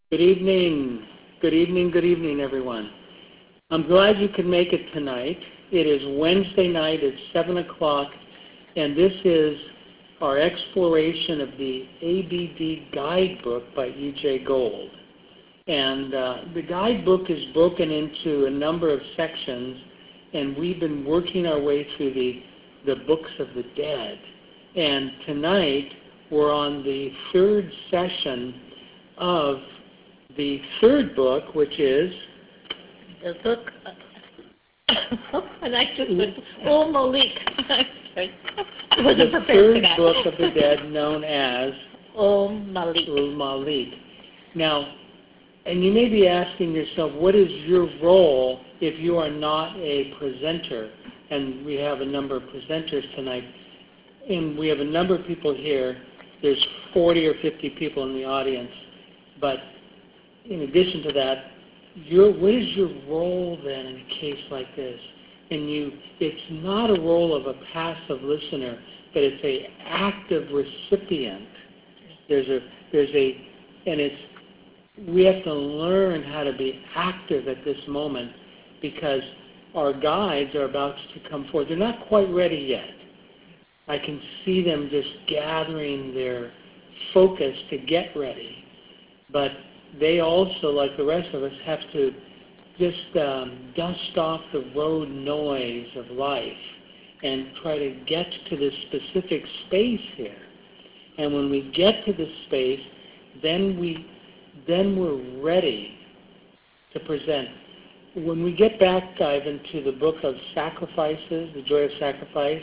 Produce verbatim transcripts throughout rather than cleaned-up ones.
Good evening. Good evening, good evening, everyone. I'm glad you could make it tonight. It is Wednesday night at seven o'clock, and this is our exploration of the A B D Guidebook by E J Gold. And uh, the guidebook is broken into a number of sections, and we've been working our way through the, the books of the dead. And tonight, we're on the third session of the third book, which is the book. Uh, and I just went, oh, Malik. I wasn't the prepared for third that. book of the dead, known as Oh, Malik. Oh, Malik. Now, and you may be asking yourself, what is your role if you are not a presenter? And we have a number of presenters tonight, and we have a number of people here. There's forty or fifty people in the audience, but in addition to that, your, what is your role then in a case like this? And you, it's not a role of a passive listener, but it's an active recipient. There's a, there's a, and it's, we have to learn how to be active at this moment because our guides are about to come forth. They're not quite ready yet. I can see them just gathering their focus to get ready, but they also, like the rest of us, have to just um, dust off the road noise of life and try to get to this specific space here. And when we get to this space, then we, then we're ready to present. When we get back, dive into the book of sacrifices, the joy of sacrifice,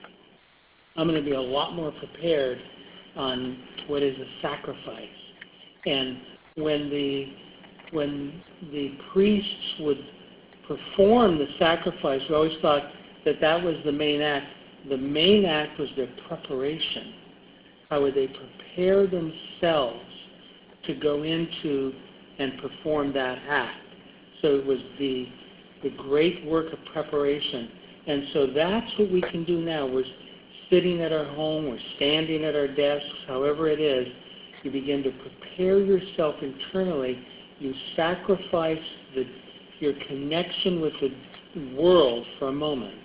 I'm going to be a lot more prepared on what is a sacrifice. And when the when the priests would perform the sacrifice, we always thought that that was the main act. The main act was their preparation. How would they prepare themselves to go into and perform that act? So it was the the great work of preparation. And so that's what we can do now. We're sitting at our home, we're standing at our desks, however it is. You begin to prepare yourself internally. You sacrifice the, your connection with the world for a moment.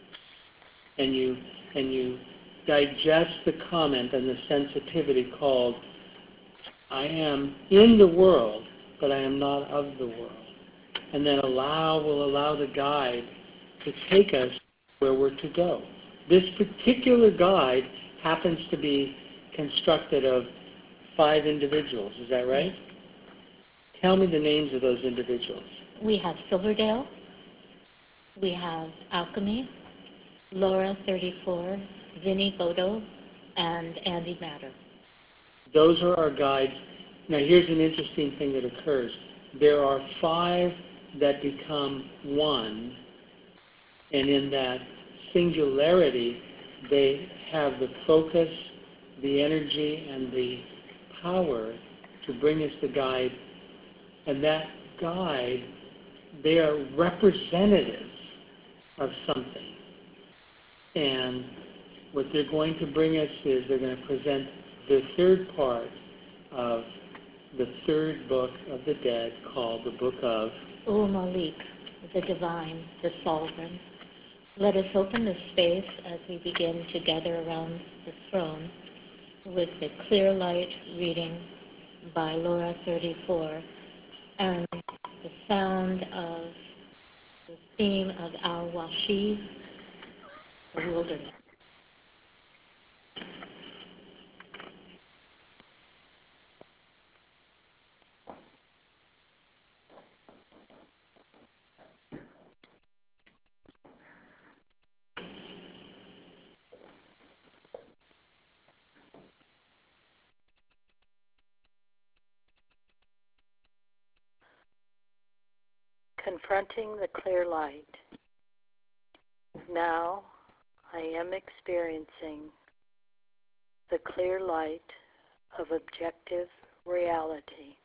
And you, and you digest the comment and the sensitivity called, I am in the world, but I am not of the world. And then allow, will allow the guide to take us where we're to go. This particular guide happens to be constructed of five individuals, is that right? Tell me the names of those individuals. We have Silverdale, we have Alchemy, Laura thirty-four, Vinnie Bodo, and Andy Matter. Those are our guides. Now here's an interesting thing that occurs. There are five that become one, and in that singularity, they have the focus, the energy, and the power to bring us the guide. And that guide, they are representatives of something. And what they're going to bring us is they're going to present the third part of the third book of the dead called the Book of O Malik, the Divine, the Sovereign. Let us open the space as we begin to gather around the throne with the clear light reading by Laura thirty-four and the sound of the theme of Al-Washiv, the wilderness. Confronting the clear light. Now I am experiencing the clear light of objective reality.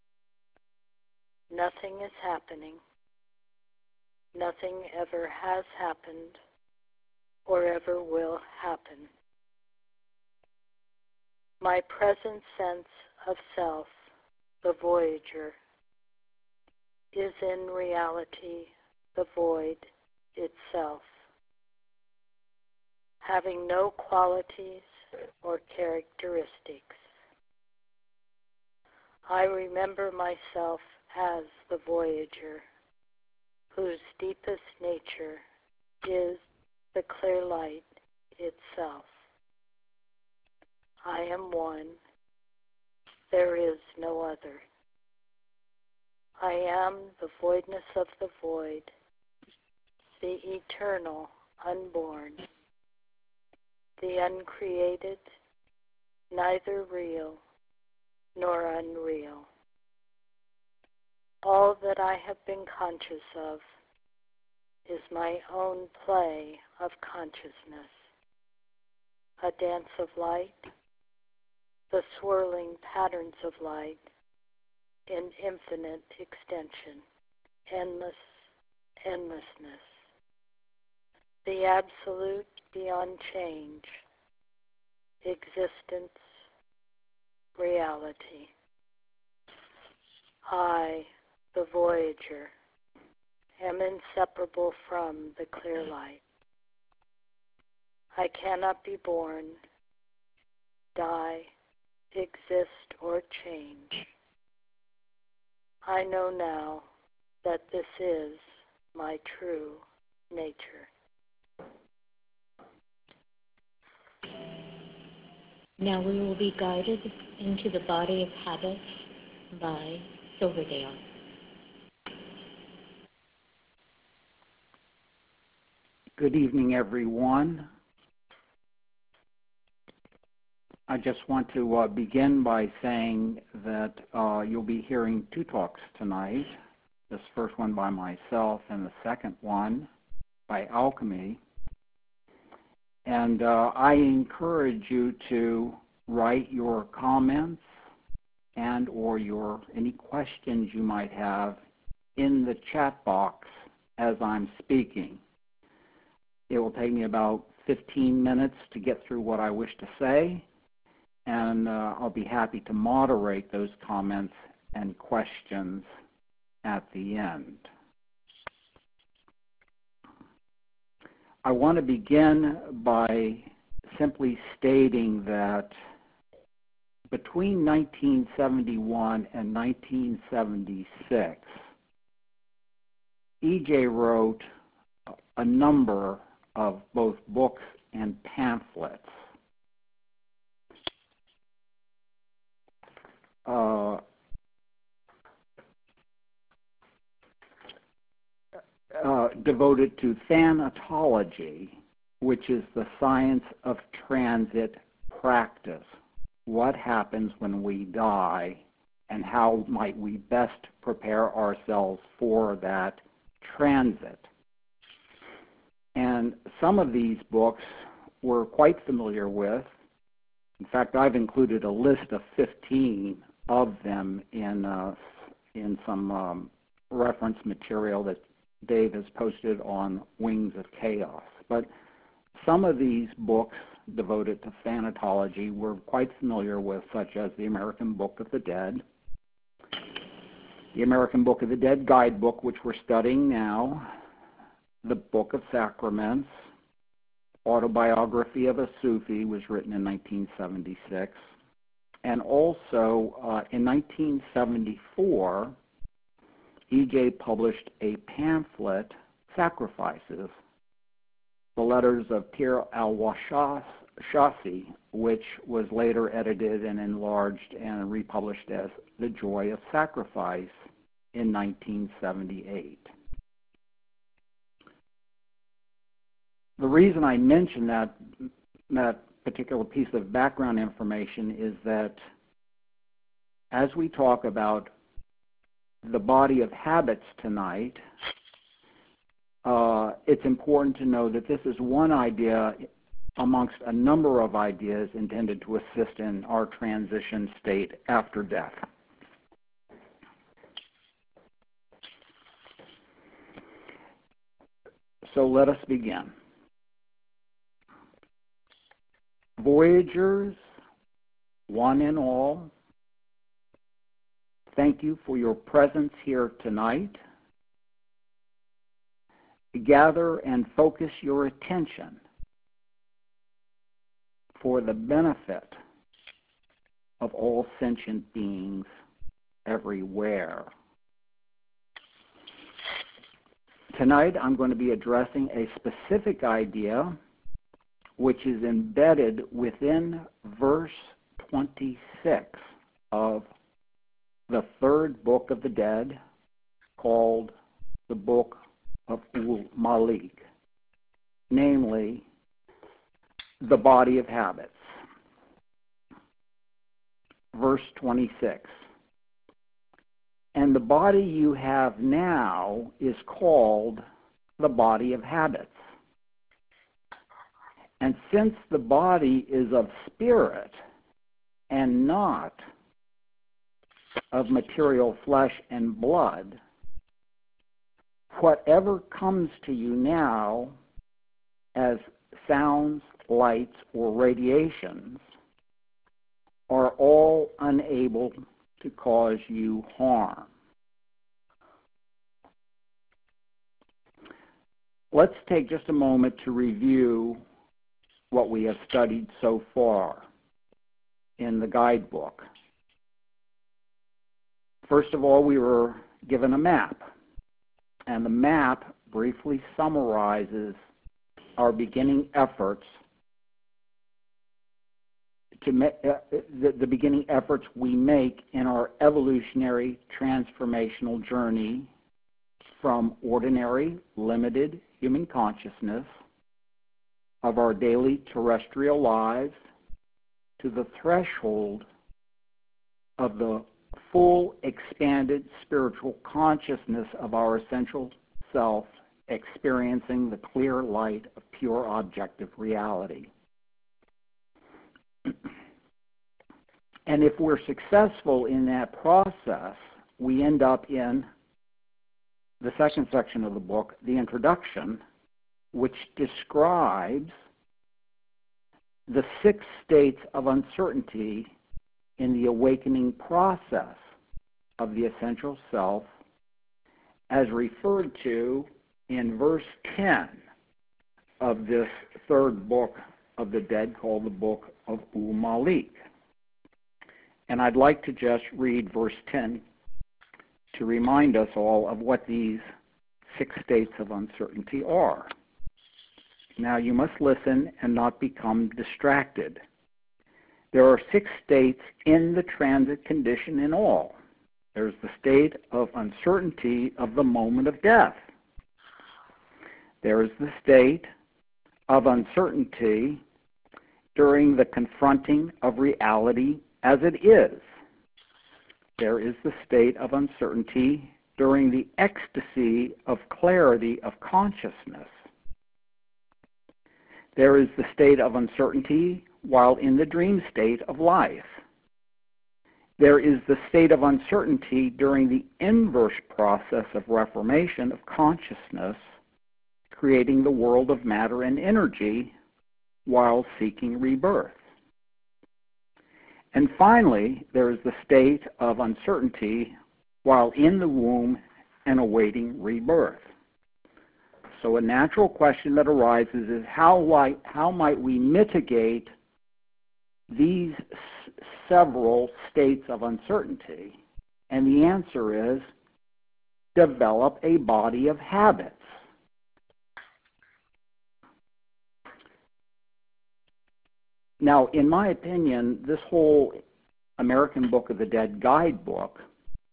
Nothing is happening. Nothing ever has happened or ever will happen. My present sense of self the Voyager, is in reality the void itself, having no qualities or characteristics. I remember myself as the Voyager, whose deepest nature is the clear light itself. I am one. There is no other. I am the voidness of the void, the eternal, unborn, the uncreated, neither real nor unreal. All that I have been conscious of is my own play of consciousness, a dance of light, the swirling patterns of light in infinite extension, endless endlessness, the absolute beyond change, existence, reality. I, the Voyager, am inseparable from the clear light. I cannot be born, die, exist, or change. I know now that this is my true nature. Now we will be guided into the body of habits by Silverdale. Good evening, everyone. I just want to uh, begin by saying that uh, you'll be hearing two talks tonight. This first one by myself and the second one by Alchemy. And uh, I encourage you to write your comments and or your any questions you might have in the chat box as I'm speaking. It will take me about fifteen minutes to get through what I wish to say, and uh, I'll be happy to moderate those comments and questions at the end. I want to begin by simply stating that between nineteen seventy-one and nineteen seventy-six, E J wrote a number of both books and pamphlets. Uh, uh, devoted to thanatology, which is the science of transit practice. What happens when we die, and how might we best prepare ourselves for that transit? And some of these books we're quite familiar with. In fact, I've included a list of fifteen of them in, uh, in some um, reference material that Dave has posted on Wings of Chaos. But some of these books devoted to thanatology we're quite familiar with, such as the American Book of the Dead, the American Book of the Dead Guidebook, which we're studying now, the Book of Sacraments, Autobiography of a Sufi was written in nineteen seventy-six, and also uh, in nineteen seventy-four, E J published a pamphlet, Sacrifices, the letters of Pir al-Washasi, which was later edited and enlarged and republished as The Joy of Sacrifice in nineteen seventy-eight. The reason I mention that, that particular piece of background information is that as we talk about the body of habits tonight, uh, it's important to know that this is one idea amongst a number of ideas intended to assist in our transition state after death. So let us begin. Voyagers, one and all, thank you for your presence here tonight. Gather and focus your attention for the benefit of all sentient beings everywhere. Tonight I'm going to be addressing a specific idea which is embedded within verse twenty-six of the third book of the Dead, called the Book of Ul Malik, namely the body of habits. Verse twenty-six. And the body you have now is called the body of habits. And since the body is of spirit and not of material flesh and blood, whatever comes to you now as sounds, lights, or radiations are all unable to cause you harm. Let's take just a moment to review what we have studied so far in the guidebook. First of all, we were given a map, and the map briefly summarizes our beginning efforts to ma- uh, the, the beginning efforts we make in our evolutionary transformational journey from ordinary, limited human consciousness of our daily terrestrial lives to the threshold of the full expanded spiritual consciousness of our essential self, experiencing the clear light of pure objective reality. And if we're successful in that process, we end up in the second section of the book, the introduction, which describes the six states of uncertainty in the awakening process of the essential self, as referred to in verse ten of this third book of the Dead, called the Book of Ul Malik. And I'd like to just read verse ten to remind us all of what these six states of uncertainty are. Now you must listen and not become distracted. There are six states in the transit condition in all. There's the state of uncertainty of the moment of death. There is the state of uncertainty during the confronting of reality as it is. There is the state of uncertainty during the ecstasy of clarity of consciousness. There is the state of uncertainty while in the dream state of life. There is the state of uncertainty during the inverse process of reformation of consciousness, creating the world of matter and energy while seeking rebirth. And finally, there is the state of uncertainty while in the womb and awaiting rebirth. So a natural question that arises is how, like, how might we mitigate these s- several states of uncertainty? And the answer is develop a body of habits. Now, in my opinion, this whole American Book of the Dead guidebook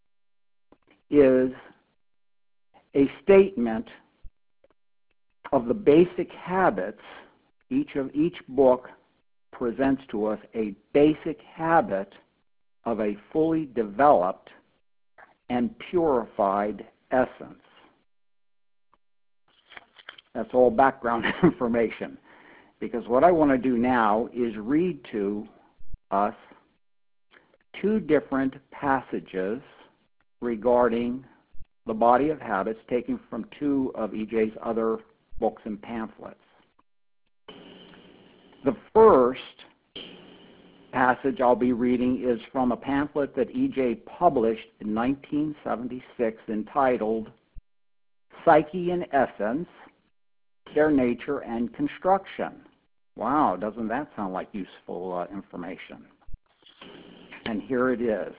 is a statement of the basic habits. Each of each book presents to us a basic habit of a fully developed and purified essence. That's all background information, because what I want to do now is read to us two different passages regarding the body of habits taken from two of E J's other books and pamphlets. The first passage I'll be reading is from a pamphlet that E J published in nineteen seventy-six entitled Psyche in Essence, Their Nature and Construction. Wow, doesn't that sound like useful uh, information? And here it is.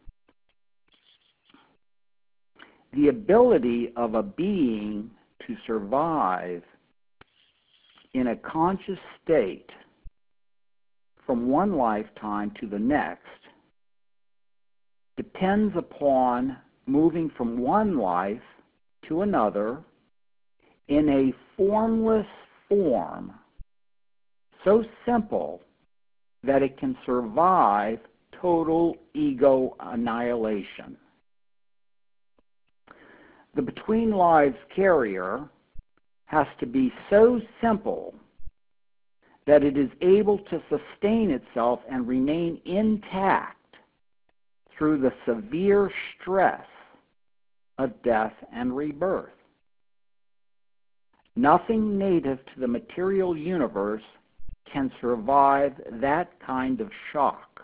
The ability of a being to survive in a conscious state from one lifetime to the next depends upon moving from one life to another in a formless form so simple that it can survive total ego annihilation. The between lives carrier has to be so simple that it is able to sustain itself and remain intact through the severe stress of death and rebirth. Nothing native to the material universe can survive that kind of shock.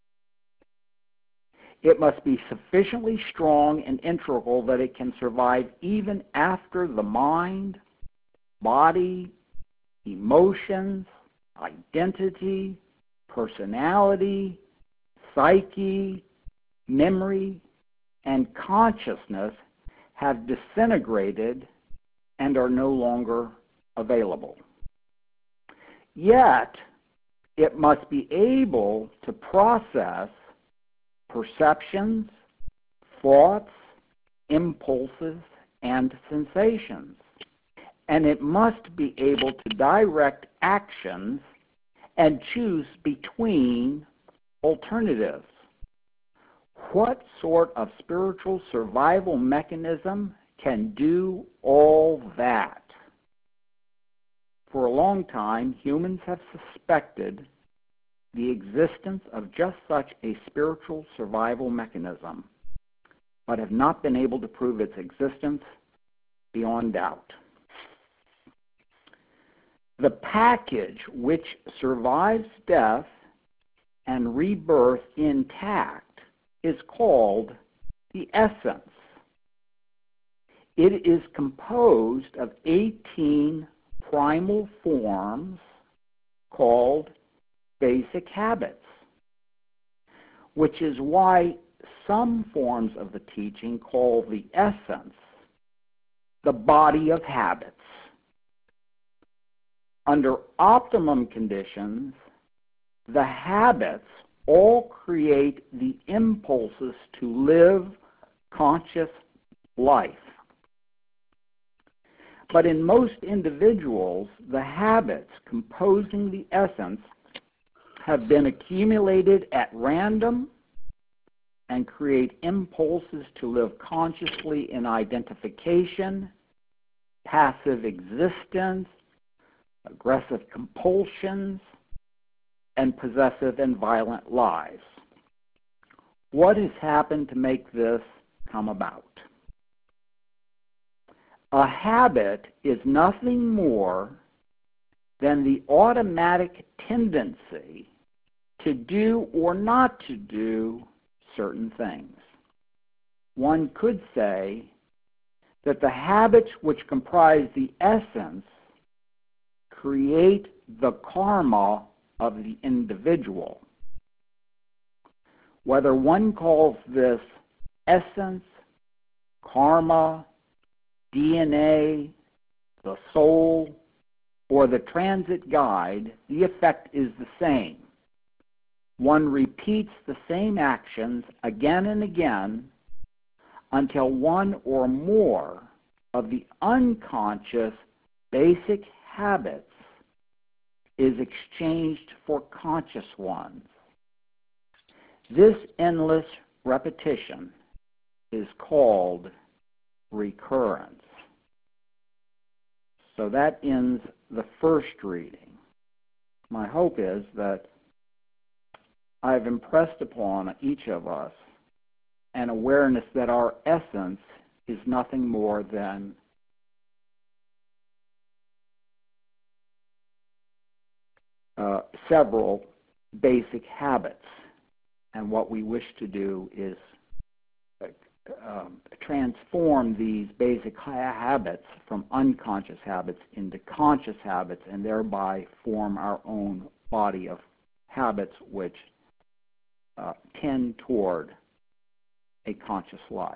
It must be sufficiently strong and integral that it can survive even after the mind, body, emotions, identity, personality, psyche, memory, and consciousness have disintegrated and are no longer available. Yet, it must be able to process perceptions, thoughts, impulses, and sensations. And it must be able to direct actions and choose between alternatives. What sort of spiritual survival mechanism can do all that? For a long time, humans have suspected the existence of just such a spiritual survival mechanism, but have not been able to prove its existence beyond doubt. The package which survives death and rebirth intact is called the essence. It is composed of eighteen primal forms called basic habits, which is why some forms of the teaching call the essence the body of habits. Under optimum conditions, the habits all create the impulses to live conscious life. But in most individuals, the habits composing the essence have been accumulated at random and create impulses to live consciously in identification, passive existence, aggressive compulsions, and possessive and violent lives. What has happened to make this come about? A habit is nothing more than the automatic tendency to do or not to do certain things. One could say that the habits which comprise the essence create the karma of the individual. Whether one calls this essence, karma, D N A, the soul, or the transit guide, the effect is the same. One repeats the same actions again and again until one or more of the unconscious basic habits is exchanged for conscious ones. This endless repetition is called recurrence. So that ends the first reading. My hope is that I've impressed upon each of us an awareness that our essence is nothing more than uh, several basic habits. And what we wish to do is um, transform these basic habits from unconscious habits into conscious habits, and thereby form our own body of habits which uh, tend toward a conscious life.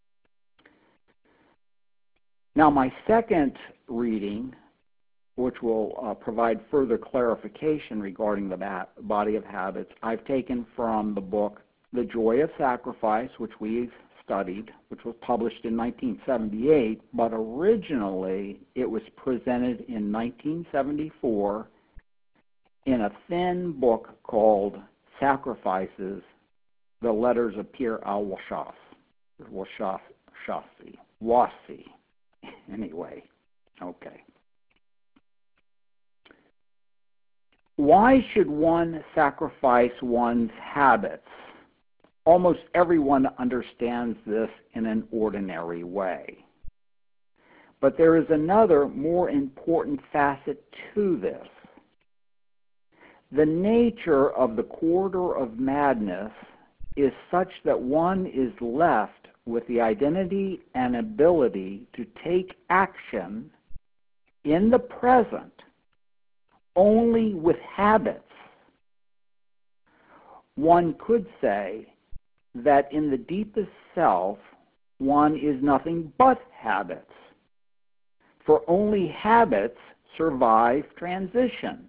Now, my second reading, which will uh, provide further clarification regarding the body of habits, I've taken from the book The Joy of Sacrifice, which we've studied, which was published in nineteen seventy-eight, but originally it was presented in nineteen seventy-four in a thin book called Sacrifices, The Letters of Pierre Al-Washas, Washasi, Wasi, anyway, okay. Why should one sacrifice one's habits? Almost everyone understands this in an ordinary way. But there is another, more important facet to this. The nature of the corridor of madness is such that one is left with the identity and ability to take action in the present only with habits. One could say that in the deepest self, one is nothing but habits, for only habits survive transition.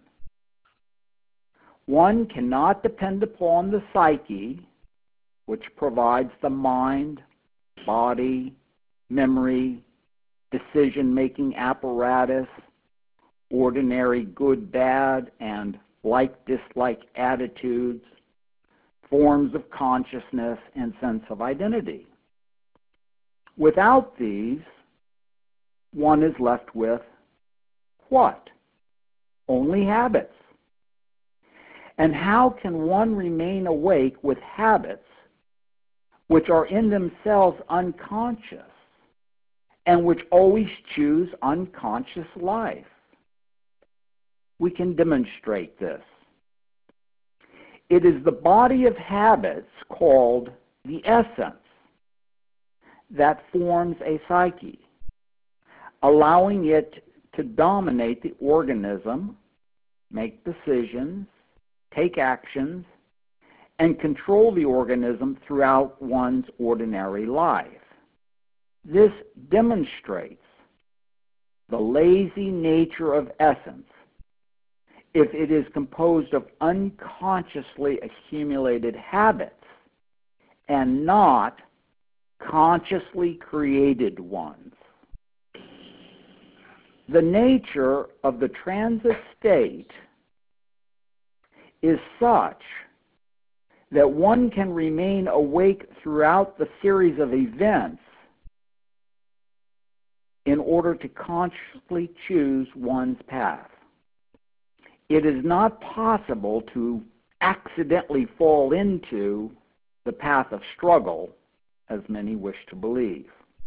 One cannot depend upon the psyche, which provides the mind, body, memory, decision-making apparatus, ordinary good-bad and like-dislike attitudes, forms of consciousness, and sense of identity. Without these, one is left with what? Only habits. And how can one remain awake with habits which are in themselves unconscious and which always choose unconscious life? We can demonstrate this. It is the body of habits called the essence that forms a psyche, allowing it to dominate the organism, make decisions, take actions, and control the organism throughout one's ordinary life. This demonstrates the lazy nature of essence if it is composed of unconsciously accumulated habits and not consciously created ones. The nature of the transit state is such that one can remain awake throughout the series of events in order to consciously choose one's path. It is not possible to accidentally fall into the path of struggle, as many wish to believe.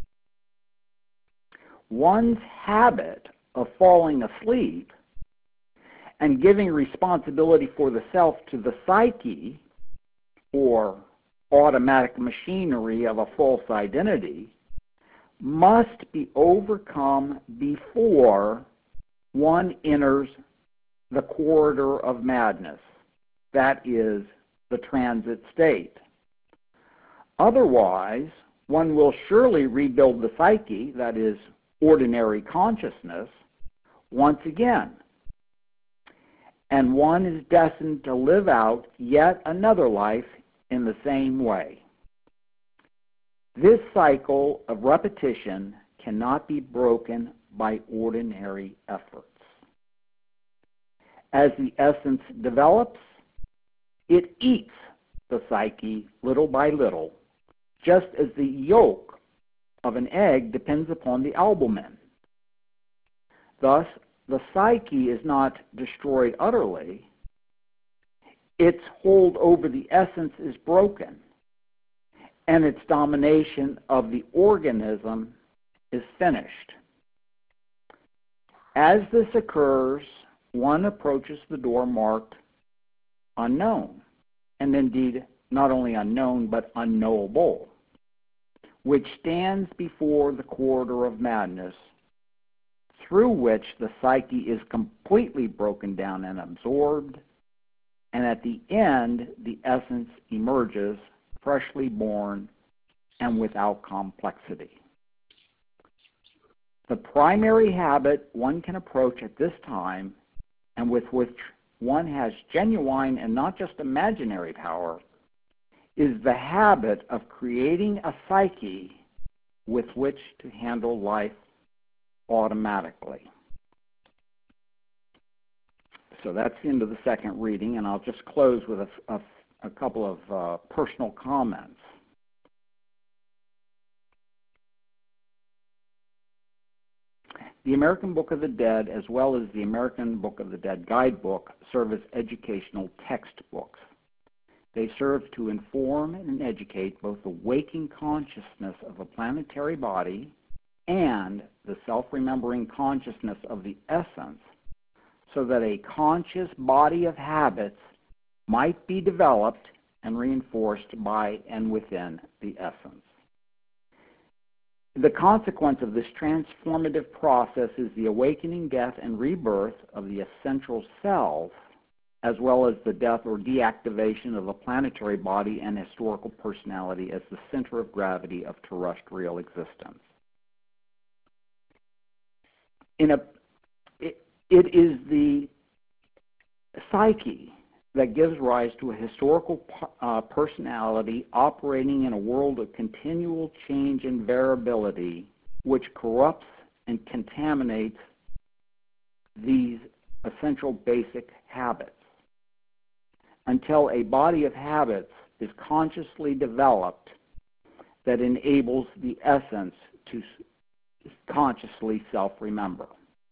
One's habit of falling asleep and giving responsibility for the self to the psyche, or automatic machinery of a false identity, must be overcome before one enters the corridor of madness, that is, the transit state. Otherwise, one will surely rebuild the psyche, that is, ordinary consciousness, once again. And one is destined to live out yet another life in the same way. This cycle of repetition cannot be broken by ordinary efforts. As the essence develops, it eats the psyche little by little, just as the yolk of an egg depends upon the albumin. Thus, the psyche is not destroyed utterly. Its hold over the essence is broken, and its domination of the organism is finished. As this occurs, one approaches the door marked unknown, and indeed not only unknown but unknowable, which stands before the corridor of madness, through which the psyche is completely broken down and absorbed, and at the end the essence emerges freshly born and without complexity. The primary habit one can approach at this time, and with which one has genuine and not just imaginary power, is the habit of creating a psyche with which to handle life automatically. So that's the end of the second reading, and I'll just close with a, a, a couple of uh, personal comments. The American Book of the Dead, as well as the American Book of the Dead Guidebook, serve as educational textbooks. They serve to inform and educate both the waking consciousness of a planetary body and the self-remembering consciousness of the essence, so that a conscious body of habits might be developed and reinforced by and within the essence. The consequence of this transformative process is the awakening, death, and rebirth of the essential self, as well as the death or deactivation of the planetary body and historical personality as the center of gravity of terrestrial existence. In a, it, it is the psyche that gives rise to a historical uh, personality operating in a world of continual change and variability, which corrupts and contaminates these essential basic habits, until a body of habits is consciously developed that enables the essence to consciously self-remember.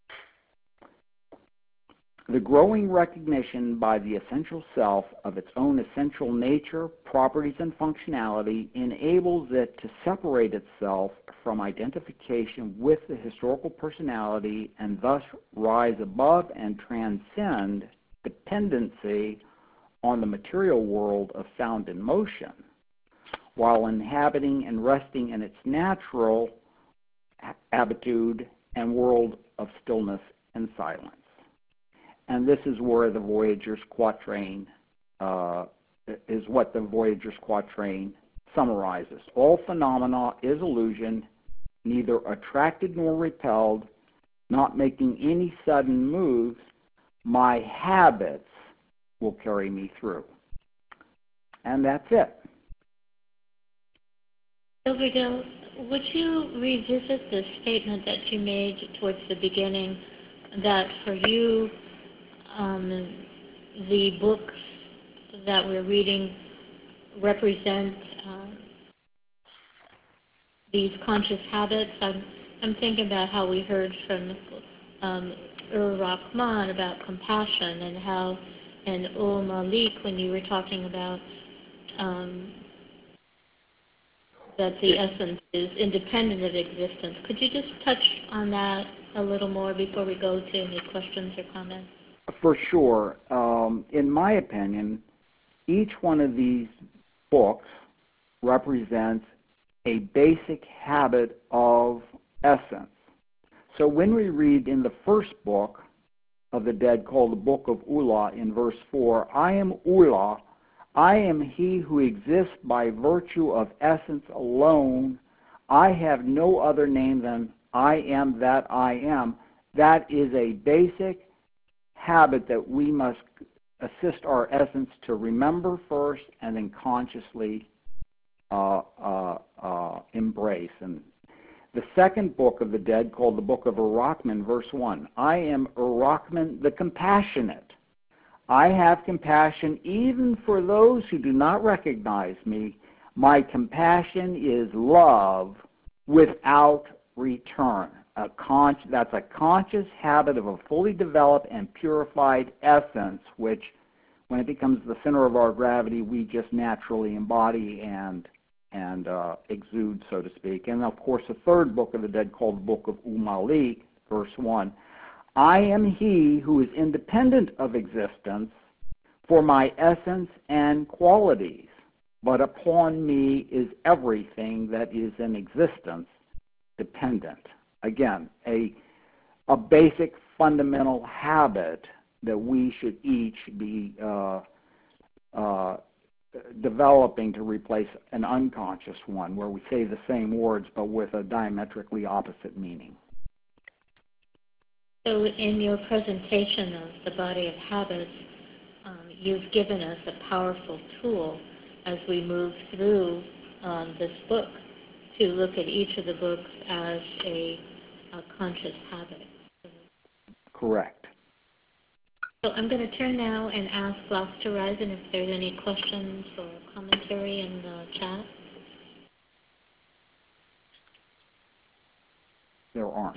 The growing recognition by the essential self of its own essential nature, properties, and functionality enables it to separate itself from identification with the historical personality and thus rise above and transcend dependency on the material world of sound and motion, while inhabiting and resting in its natural habitude and world of stillness and silence. And this is where the Voyager's quatrain uh, is what the Voyager's quatrain summarizes. All phenomena is illusion, neither attracted nor repelled, not making any sudden moves. My habits will carry me through. And that's it. Silvergill, would you revisit the statement that you made towards the beginning that for you, um, the books that we're reading represent uh, these conscious habits? I'm, I'm thinking about how we heard from um, Ur Rahman about compassion, and how in Ul Malik, when you were talking about um, that the essence is independent of existence. Could you just touch on that a little more before we go to any questions or comments? For sure. Um, in my opinion, each one of these books represents a basic habit of essence. So when we read in the first book of the Dead, called the Book of Ula, in verse four, I am Ula, I am he who exists by virtue of essence alone. I have no other name than I am that I am. That is a basic habit that we must assist our essence to remember first and then consciously uh, uh, uh, embrace. And the second book of the Dead, called the Book of Ur-Rahman, verse one, I am Ur-Rahman the compassionate. I have compassion even for those who do not recognize me. My compassion is love without return. A con that's a conscious habit of a fully developed and purified essence, which, when it becomes the center of our gravity, we just naturally embody and and uh, exude, so to speak. And of course, the third book of the Dead, called the Book of Ul Malik, verse one, I am he who is independent of existence, for my essence and qualities, but upon me is everything that is in existence dependent. Again, a, a basic fundamental habit that we should each be uh, uh, developing to replace an unconscious one, where we say the same words but with a diametrically opposite meaning. So in your presentation of the body of habits, um, you've given us a powerful tool as we move through um, this book to look at each of the books as a, a conscious habit. Correct. So I'm going to turn now and ask Last Horizon if there's any questions or commentary in the chat. There aren't.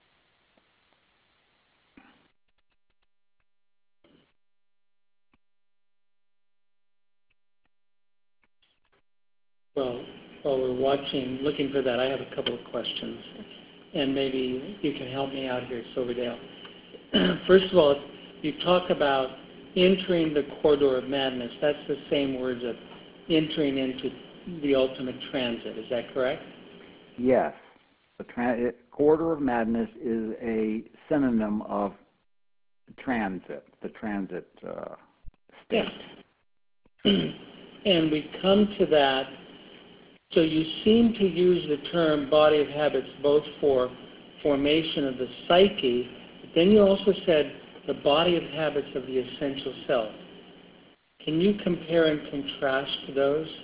Well, while we're watching, looking for that, I have a couple of questions, and maybe you can help me out here, Silverdale. First of all, you talk about entering the corridor of madness. That's the same words of entering into the ultimate transit. Is that correct? Yes. The tra- corridor of madness is a synonym of transit, the transit uh, state. Yeah. And we come to that. So you seem to use the term body of habits both for formation of the psyche, but then you also said the body of habits of the essential self. Can you compare and contrast those?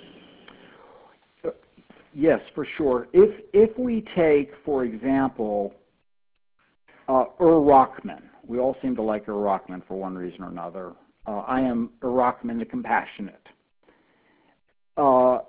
Yes, for sure. If if we take, for example, uh, Ur Rahman, we all seem to like Ur Rahman for one reason or another. Uh, I am Ur Rahman the compassionate. Uh,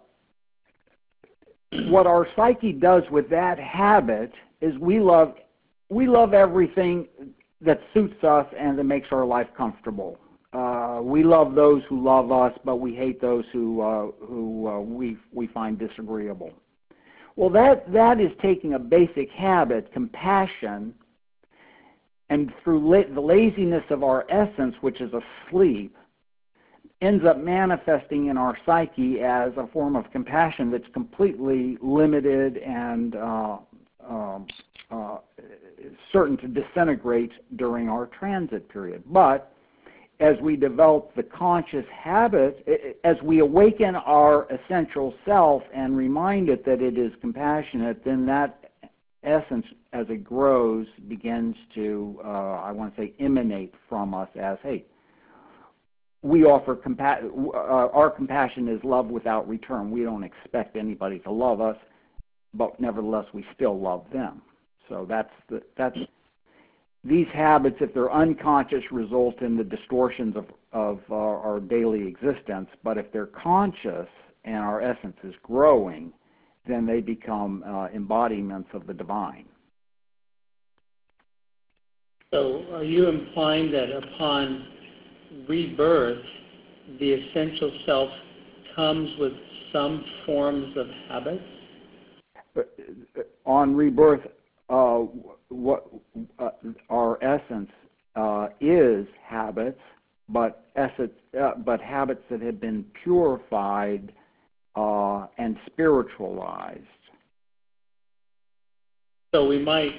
what our psyche does with that habit is we love we love everything that suits us and that makes our life comfortable. Uh, we love those who love us, but we hate those who uh, who uh, we we find disagreeable. Well, that that is taking a basic habit, compassion, and through la the laziness of our essence, which is asleep, ends up manifesting in our psyche as a form of compassion that's completely limited and uh, um, uh, certain to disintegrate during our transit period. But as we develop the conscious habit, as we awaken our essential self and remind it that it is compassionate, then that essence, as it grows, begins to, uh, I want to say, emanate from us as, hey, we offer, compa uh, our compassion is love without return. We don't expect anybody to love us, but nevertheless, we still love them. So that's the, that's, these habits, if they're unconscious, result in the distortions of, of uh, our daily existence. But if they're conscious and our essence is growing, then they become uh, embodiments of the divine. So are you implying that upon rebirth, the essential self comes with some forms of habits? On rebirth, uh, what uh, our essence uh, is habits, but essence, uh, but habits that have been purified uh, and spiritualized. So we might.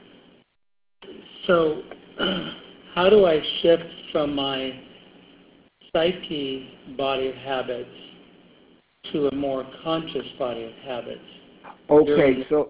So, how do I shift from my psyche body of habits to a more conscious body of habits? Okay, so.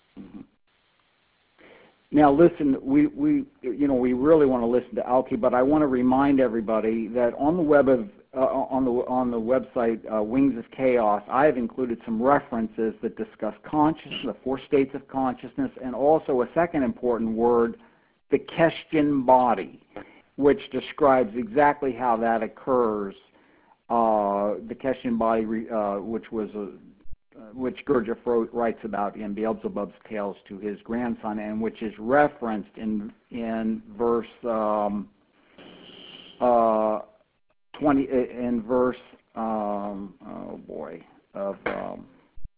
Now listen, we, we, you know, we really want to listen to Alki, but I want to remind everybody that on the web of, uh, on the on the website uh, Wings of Chaos, I have included some references that discuss consciousness, the four states of consciousness, and also a second important word, the Keshtyan body, which describes exactly how that occurs. Uh, the Keshtyan body, uh, which was a Uh, which Gurdjieff wrote, writes about in Beelzebub's Tales to his grandson, and which is referenced in in verse um, uh, twenty in verse um, oh boy of um,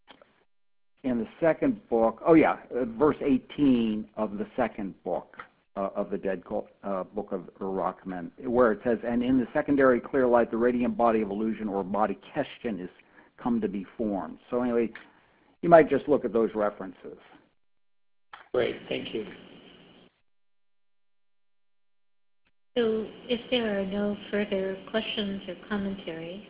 in the second book. Oh yeah, uh, verse eighteen of the second book uh, of the Dead uh, Book of Ur-Rahman, where it says, and in the secondary clear light, the radiant body of illusion or body question is come to be formed. So anyway, you might just look at those references. Great, thank you. So if there are no further questions or commentary,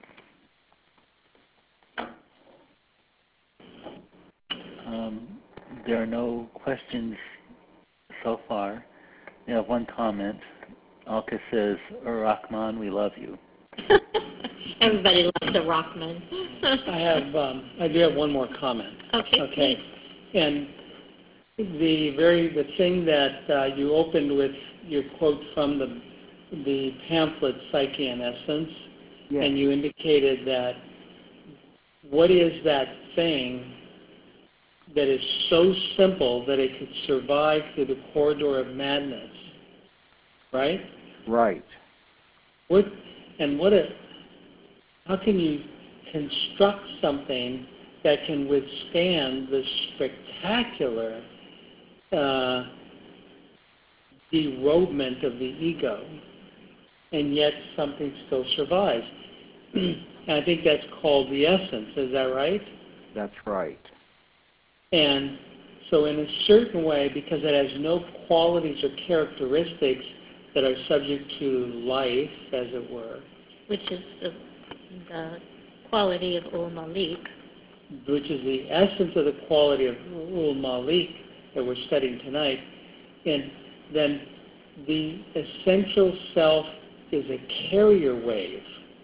Um, there are no questions so far. We have one comment. Alka says, Ur-Rahman, we love you. everybody loves the Rahman. I have, um, I do have one more comment. Okay, Okay, please. and the very the thing that uh, you opened with your quote from the the pamphlet Psyche and Essence, Yes. and you indicated that what is that thing that is so simple that it could survive through the corridor of madness, right? Right. What and what a how can you construct something that can withstand the spectacular uh, derobement of the ego, and yet something still survives? And I think that's called the essence. Is that right? That's right. And so in a certain way, because it has no qualities or characteristics that are subject to life, as it were, Which is the, the quality of Ul Malik. which is the essence of the quality of Ul Malik that we're studying tonight, and then the essential self is a carrier wave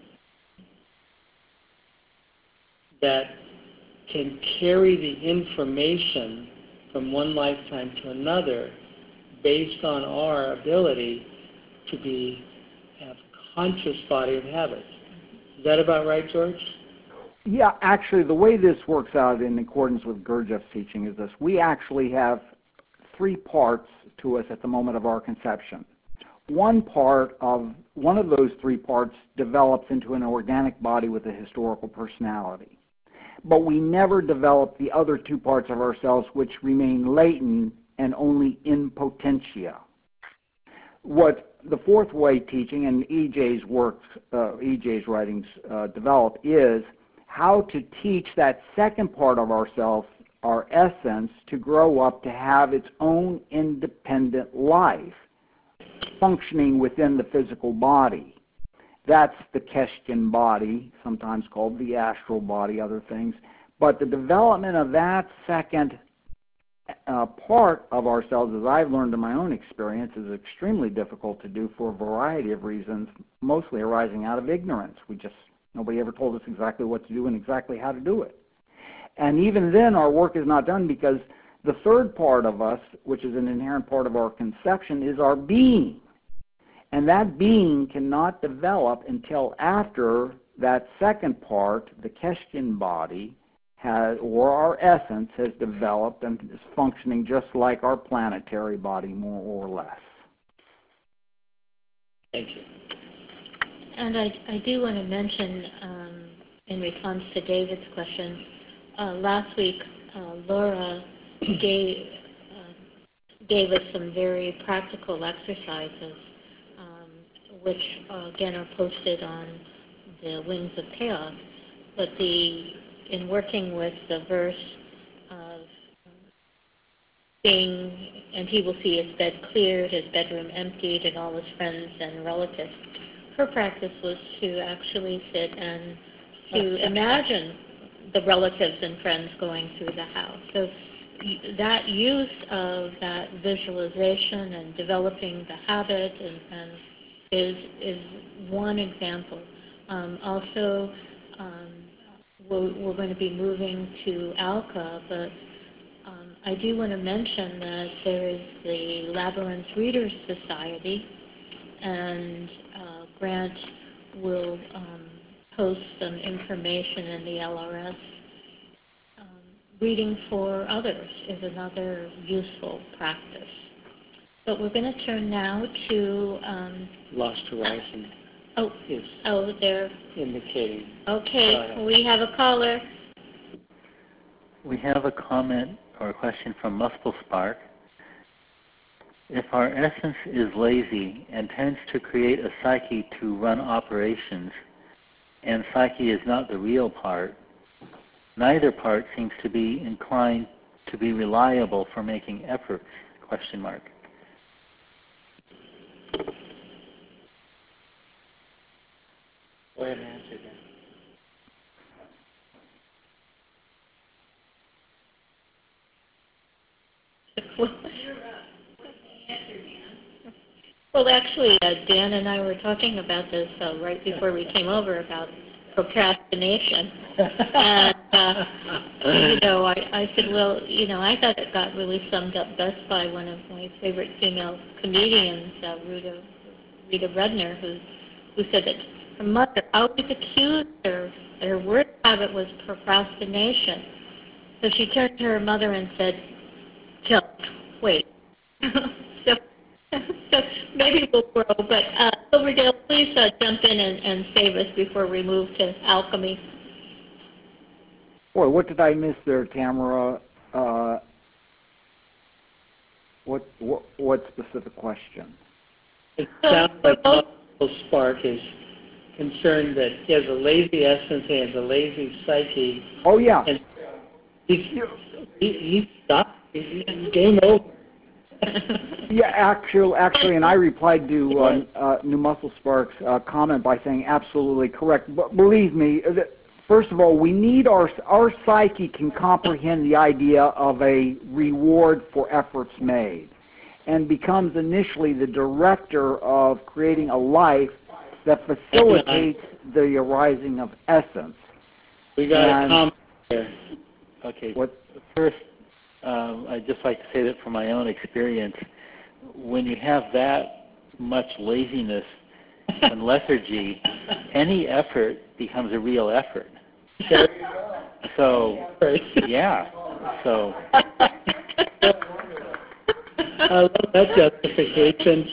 that can carry the information from one lifetime to another based on our ability to be have conscious body of habits. Is that about right, George? Yeah, actually, the way this works out in accordance with Gurdjieff's teaching is this. We actually have three parts to us at the moment of our conception. One part of, one of those three parts develops into an organic body with a historical personality. But we never develop the other two parts of ourselves, which remain latent and only in potentia. What the fourth way teaching and E J's work, uh, E J's writings uh, develop is how to teach that second part of ourselves, our essence, to grow up to have its own independent life, functioning within the physical body. That's the Keshtyan body, sometimes called the astral body, other things. But the development of that second uh, part of ourselves, as I've learned in my own experience, is extremely difficult to do for a variety of reasons, mostly arising out of ignorance. We just, nobody ever told us exactly what to do and exactly how to do it. And even then, our work is not done because the third part of us, which is an inherent part of our conception, is our being. And that being cannot develop until after that second part, the Keshtyan body, has, or our essence, has developed and is functioning just like our planetary body, more or less. Thank you. And I, I do want to mention, um, in response to David's question, uh, last week uh, Laura gave, uh, gave us some very practical exercises, which uh, again are posted on the Wings of Chaos. But the in working with the verse of being, and he will see his bed cleared, his bedroom emptied, and all his friends and relatives, her practice was to actually sit and to imagine the relatives and friends going through the house. So that use of that visualization and developing the habit and, and is is one example. Um, also, um, we're, we're going to be moving to Alka, but um, I do want to mention that there is the Labyrinth Readers Society, and uh, Grant will um, post some information in the L R S. Um, reading for others is another useful practice. But we're going to turn now to... Um, Lost Horizon oh, is oh, there. indicating. Okay, we have a caller. We have a comment or a question from Muspel Spark. if our essence is lazy and tends to create a psyche to run operations, and psyche is not the real part, neither part seems to be inclined to be reliable for making efforts, question mark. Go ahead and answer that. Well, actually, uh, Dan and I were talking about this uh, right before we came over about procrastination. And, uh, you know, I, I said, well, you know, I thought it got really summed up best by one of my favorite female comedians, uh, Rita, Rita Rudner, who, who said that her mother always accused her that her worst habit was procrastination. So she turned to her mother and said, just wait. so, so maybe we'll grow, but uh, Silverdale, please uh, jump in and, and save us before we move to alchemy. Boy, what did I miss there, Tamara? Uh, what, what what specific question? It sounds like Muscle Spark is concerned that he has a lazy essence, he has a lazy psyche. Oh yeah. And he's he, he's stopped. He's game over. Yeah, actually, actually, and I replied to uh, uh, New Muscle Spark's uh, comment by saying absolutely correct. But believe me, first of all, we need our our psyche can comprehend the idea of a reward for efforts made, and becomes initially the director of creating a life that facilitates the arising of essence. We got and, a comment here. Okay. What? First, um, I'd just like to say that from my own experience, when you have that much laziness and lethargy, any effort becomes a real effort. So, yeah. So. I love that justification.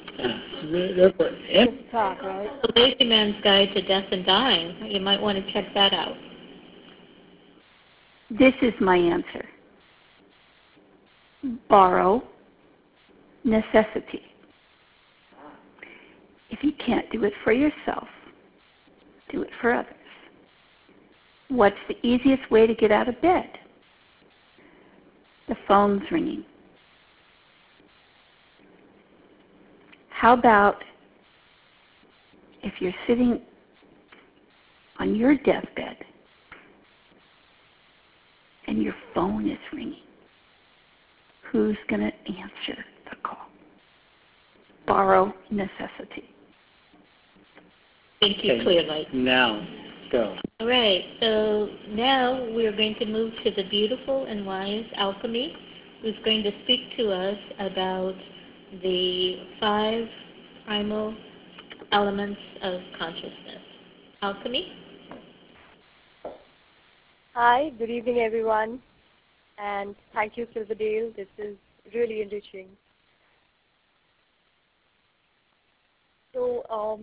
Good talk, right? The Lazy Man's Guide to Death and Dying. You might want to check that out. This is my answer. Borrow necessity. If you can't do it for yourself, do it for others. What's the easiest way to get out of bed? The phone's ringing. How about if you're sitting on your deathbed and your phone is ringing? Who's going to answer the call? Borrow necessity. Thank you, Clearlight. Now, go. All right, so now we're going to move to the beautiful and wise Alchemy, who's going to speak to us about the five primal elements of consciousness. Alchemy? Hi, good evening, everyone. And thank you, Silverdale. This is really enriching. So, um,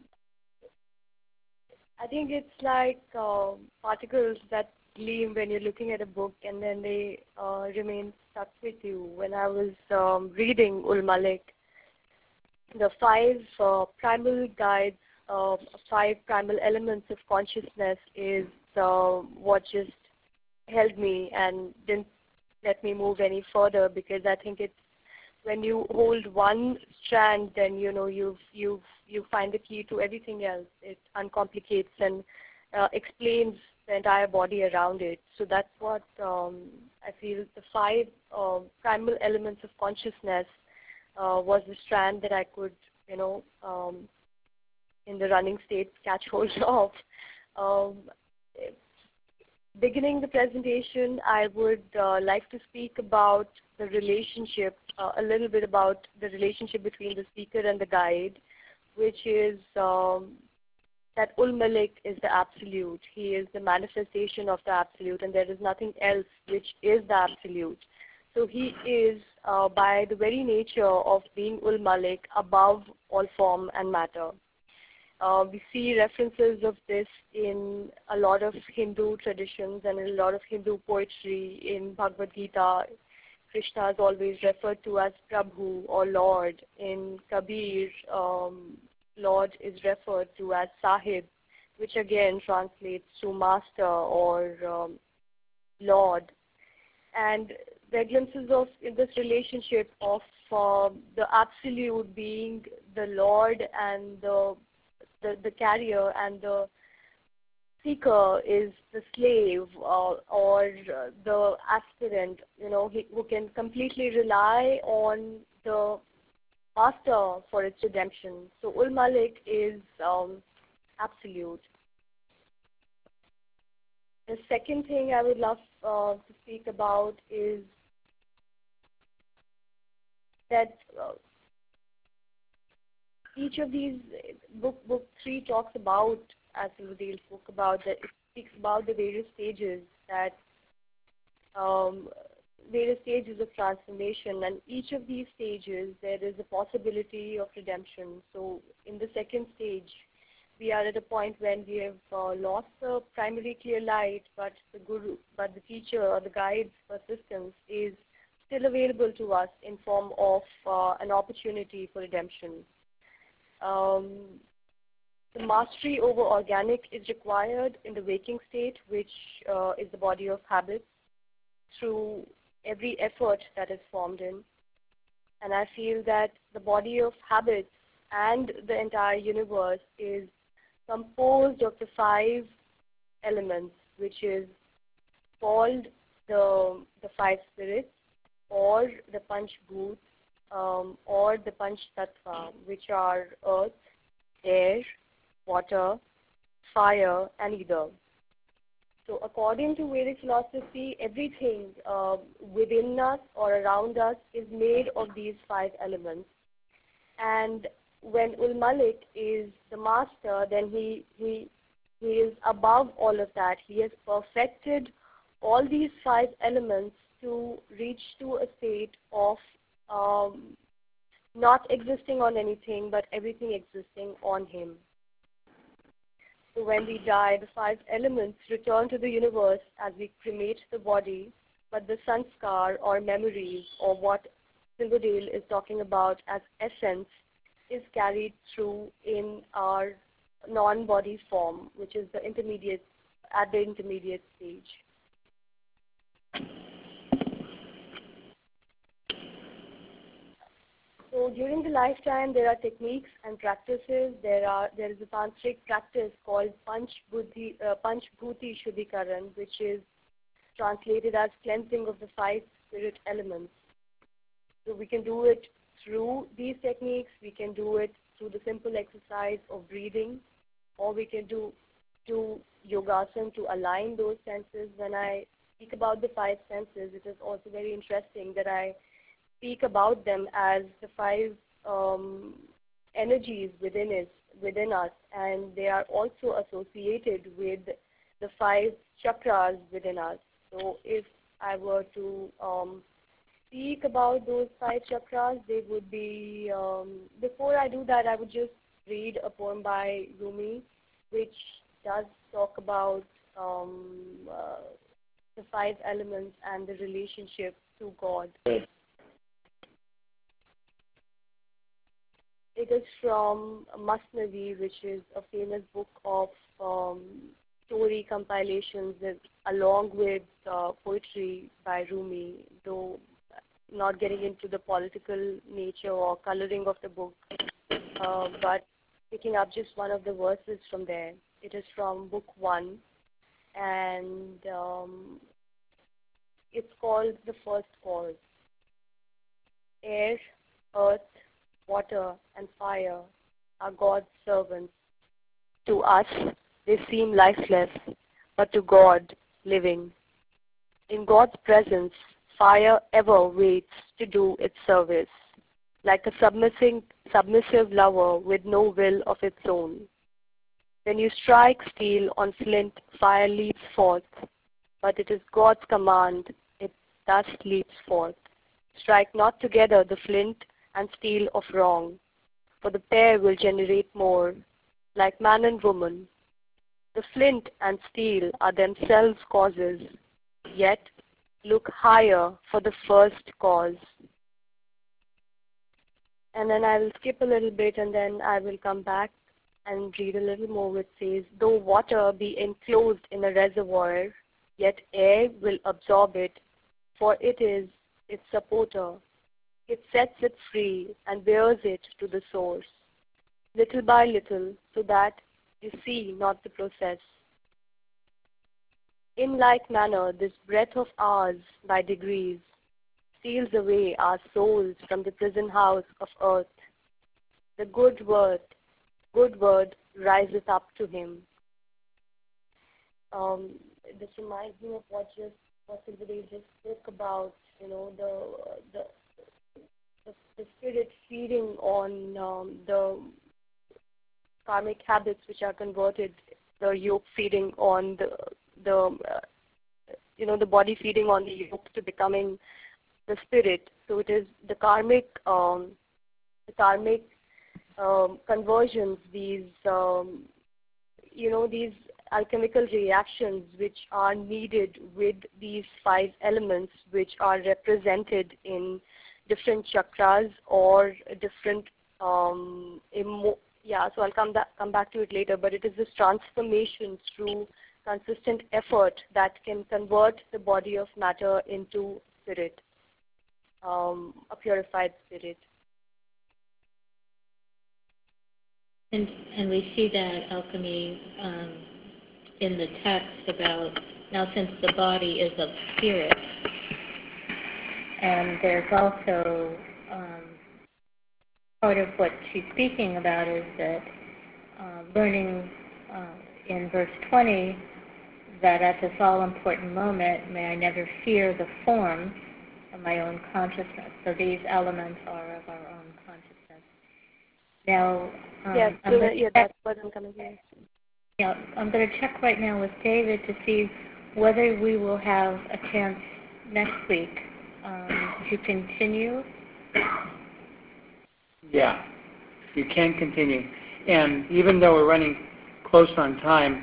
I think it's like uh, particles that gleam when you're looking at a book, and then they uh, remain stuck with you. When I was um, reading Ul Malik, the five uh, primal guides, uh, five primal elements of consciousness is uh, what just held me and didn't let me move any further, because I think it's when you hold one strand, then you know you you you find the key to everything else. It uncomplicates and uh, explains the entire body around it. So that's what um, I feel the five uh, primal elements of consciousness uh, was the strand that I could, you know, um, in the running state catch hold of. Um, Beginning the presentation, I would uh, like to speak about the relationship, uh, a little bit about the relationship between the speaker and the guide, which is um, that Ul Malik is the absolute. He is the manifestation of the absolute, and there is nothing else which is the absolute. So he is, uh, by the very nature of being Ul Malik, above all form and matter. Uh, we see references of this in a lot of Hindu traditions and in a lot of Hindu poetry, in Bhagavad Gita, Krishna is always referred to as Prabhu or Lord. In Kabir, um, Lord is referred to as Sahib, which again translates to master or um, Lord. And there are glimpses of in this relationship of uh, the Absolute being the Lord and the, the, the carrier, and the seeker is the slave uh, or uh, the aspirant, you know, he, who can completely rely on the master for its redemption. So Ul Malik is um, absolute. The second thing I would love uh, to speak about is that uh, each of these, book book three talks about, as Silverdale spoke about, that it speaks about the various stages that um, various stages of transformation, and each of these stages there is a possibility of redemption. So in the second stage, we are at a point when we have uh, lost the primary clear light, but the guru, but the teacher or the guide's persistence is still available to us in form of uh, an opportunity for redemption. Um, the mastery over organic is required in the waking state, which uh, is the body of habits, through every effort that is formed in. And I feel that the body of habits and the entire universe is composed of the five elements, which is called the, the five spirits, or the Panch Bhut, um, or the Panch Tattva, which are earth, air, water, fire, and ether. So according to Vedic philosophy, everything uh, within us or around us is made of these five elements. And when Ul Malik is the master, then he, he, he is above all of that. He has perfected all these five elements to reach to a state of um, not existing on anything, but everything existing on him. So when we die, the five elements return to the universe as we cremate the body, but the sanskar or memories, or what Silverdale is talking about as essence, is carried through in our non-body form, which is the intermediate, at the intermediate stage. So during the lifetime, there are techniques and practices. There are there is a tantric practice called Panch Buddhi, uh, Panch Bhuti Shuddhikaran, which is translated as cleansing of the five spirit elements. So we can do it through these techniques. We can do it through the simple exercise of breathing, or we can do do yogasana to align those senses. When I speak about the five senses, it is also very interesting that I speak about them as the five um, energies within us, within us, and they are also associated with the five chakras within us. So if I were to um, speak about those five chakras, they would be, um, before I do that, I would just read a poem by Rumi, which does talk about um, uh, the five elements and the relationship to God. It is from Masnavi, which is a famous book of um, story compilations with, along with uh, poetry by Rumi, though not getting into the political nature or coloring of the book, uh, but picking up just one of the verses from there. It is from book one, and um, it's called The First Cause. Air, earth, water, and fire are God's servants. To us, they seem lifeless, but to God, living. In God's presence, fire ever waits to do its service, like a submissive, submissive lover with no will of its own. When you strike steel on flint, fire leaps forth, but it is God's command, it thus leaps forth. Strike not together the flint and steel of wrong, for the pair will generate more, like man and woman. The flint and steel are themselves causes, yet look higher for the first cause. And then I will skip a little bit and then I will come back and read a little more, which says, though water be enclosed in a reservoir, yet air will absorb it, for it is its supporter. It sets it free and bears it to the source, little by little, so that you see not the process. In like manner, this breath of ours, by degrees, steals away our souls from the prison house of earth. The good word, good word rises up to him. Um, this reminds me of what just what somebody just spoke about. You know, the the the, the spirit feeding on um, the karmic habits which are converted. The yoke feeding on the the uh, you know the body feeding on the yoke to becoming the spirit. So it is the karmic um, the karmic um, conversions. These um, you know these alchemical reactions which are needed with these five elements, which are represented in different chakras or different um, emo- yeah. So I'll come back come back to it later. But it is this transformation through consistent effort that can convert the body of matter into spirit, um, a purified spirit. And, and we see that alchemy um, in the text about, now since the body is of spirit, and there's also um, part of what she's speaking about is that uh, learning uh, in verse twenty, that at this all-important moment, may I never fear the form of my own consciousness. So these elements are of our own consciousness. Now, um, yes, I'm so going to yeah, check, that's what I'm coming to. yeah, I'm going to check right now with David to see whether we will have a chance next week um, to continue. Yeah, you can continue. And even though we're running close on time,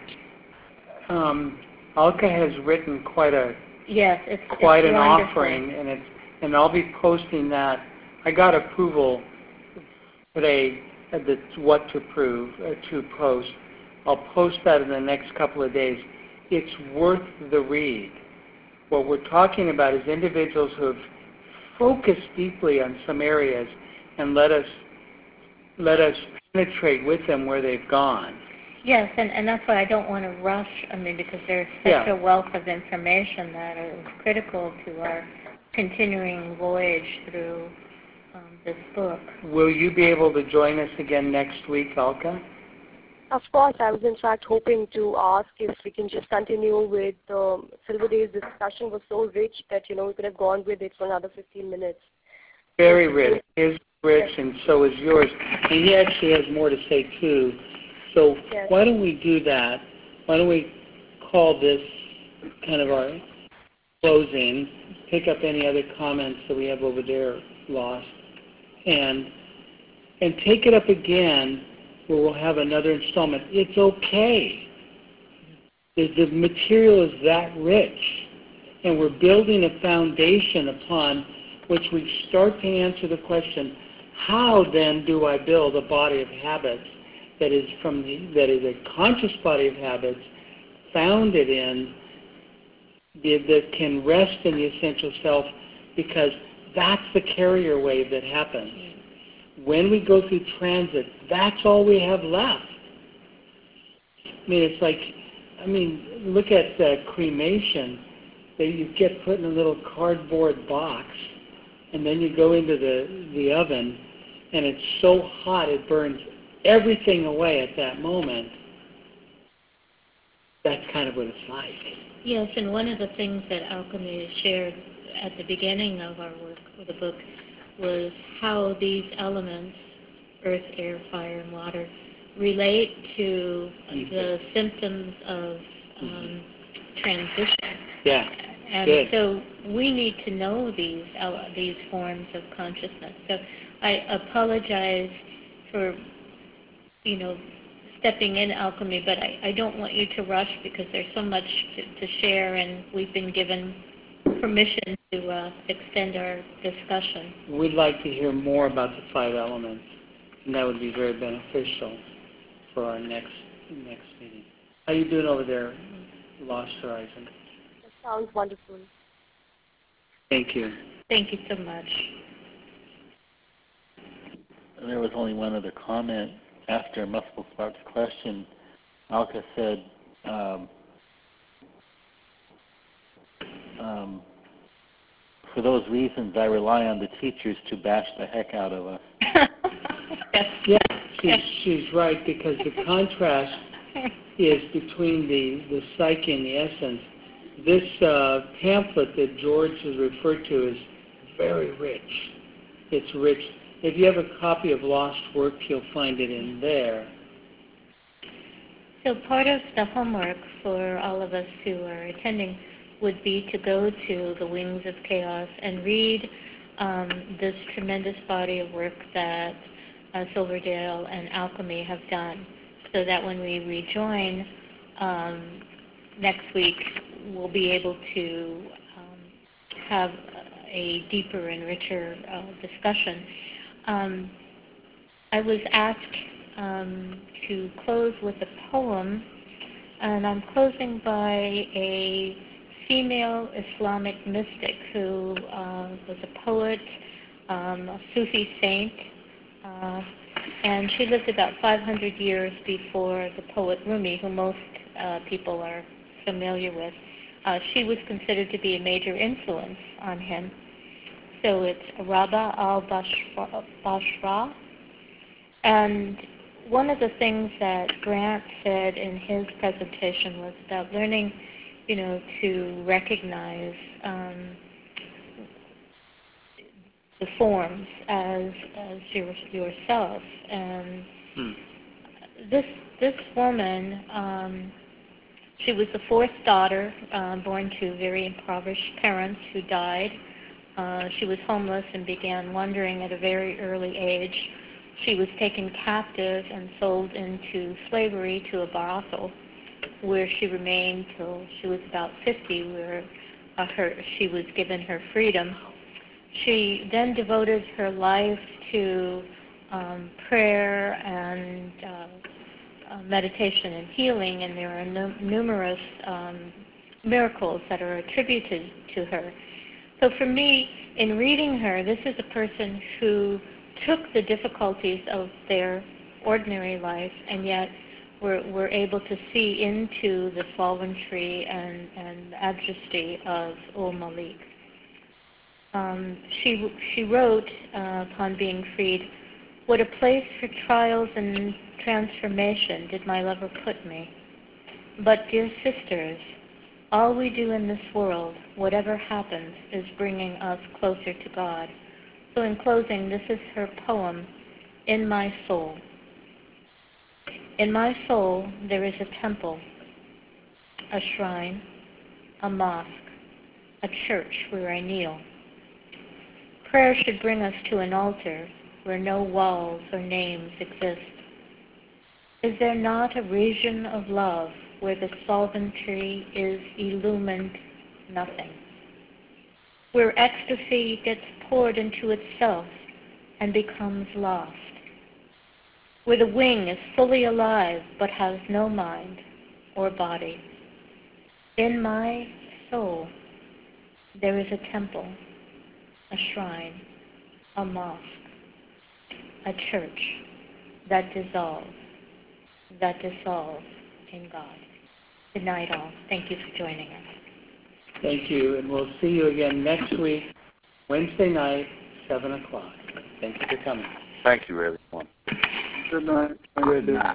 um, Alka has written quite a Yes, it's quite it's an wonderful. offering, and it's and I'll be posting that. I got approval today at the what to prove uh, to post. I'll post that in the next couple of days. It's worth the read. What we're talking about is individuals who have focused deeply on some areas and let us let us penetrate with them where they've gone. Yes, and, and that's why I don't want to rush, I mean, because there's such Yeah. a wealth of information that is critical to our continuing voyage through um, this book. Will you be able to join us again next week, Alka? Of course, I was in fact hoping to ask if we can just continue with um, Silver Day's discussion was so rich that, you know, we could have gone with it for another fifteen minutes. Very rich. His rich, and so is yours. And he actually has more to say, too. So Yes. why don't we do that? Why don't we call this kind of our closing, pick up any other comments that we have over there lost, and and take it up again where we'll have another installment. It's okay. The, the material is that rich, and we're building a foundation upon which we start to answer the question, how then do I build a body of habits that is from the, that is a conscious body of habits founded in the, that can rest in the essential self, because that's the carrier wave that happens. When we go through transit, that's all we have left. I mean, it's like, I mean, look at uh, cremation. They, you get put in a little cardboard box, and then you go into the, the oven, and it's so hot it burns everything away at that moment. That's kind of what it's like. Yes, and one of the things that alchemy shared at the beginning of our work with the book was how these elements, earth, air, fire, and water, relate to mm-hmm. the symptoms of um, mm-hmm. transition. Yeah. And Good. so we need to know these uh, these forms of consciousness. So I apologize for, you know, stepping in alchemy, but I, I don't want you to rush because there's so much to, to share, and we've been given permission to uh, extend our discussion. We'd like to hear more about the five elements, and that would be very beneficial for our next next meeting. How you doing over there, Lost Horizon? That sounds wonderful. Thank you. Thank you so much. There was only one other comment after Muscle Spark's question. Alka said, um, um, for those reasons, I rely on the teachers to bash the heck out of us. Yes. Yeah, she's, she's right, because the contrast is between the, the psyche and the essence. This uh, pamphlet that George has referred to is very rich. It's rich. If you have a copy of Lost Work, you'll find it in there. So part of the homework for all of us who are attending would be to go to the Wings of Chaos and read um, this tremendous body of work that uh, Silverdale and Alchemy have done, so that when we rejoin um, next week, we'll be able to um, have a deeper and richer uh, discussion. Um, I was asked um, to close with a poem, and I'm closing by a female Islamic mystic who uh, was a poet, um, a Sufi saint, uh, and she lived about five hundred years before the poet Rumi, who most uh, people are familiar with. Uh, she was considered to be a major influence on him. So it's Rabah al-Bashra. And one of the things that Grant said in his presentation was about learning, you know, to recognize um, the forms as as your, yourself. And Hmm. this this woman, um, she was the fourth daughter, uh, born to very impoverished parents who died. Uh, she was homeless and began wandering at a very early age. She was taken captive and sold into slavery to a brothel, where she remained till she was about fifty, where uh, her, she was given her freedom. She then devoted her life to um, prayer and uh, uh, meditation and healing, and there are no, numerous um, miracles that are attributed to her. So for me, in reading her, this is a person who took the difficulties of their ordinary life and yet were, were able to see into the solventry and, and majesty of Ul Malik. Um, she, she wrote, uh, upon being freed, "What a place for trials and transformation did my lover put me. But, dear sisters, all we do in this world, whatever happens, is bringing us closer to God." So in closing, this is her poem, "In My Soul." In my soul, there is a temple, a shrine, a mosque, a church where I kneel. Prayer should bring us to an altar where no walls or names exist. Is there not a region of love where the solventry is illumined nothing, where ecstasy gets poured into itself and becomes lost, where the wing is fully alive but has no mind or body? In my soul, there is a temple, a shrine, a mosque, a church that dissolves, that dissolves in God. Good night, all. Thank you for joining us. Thank you, and we'll see you again next week, Wednesday night, seven o'clock. Thank you for coming. Thank you, everyone. Good night. Good night.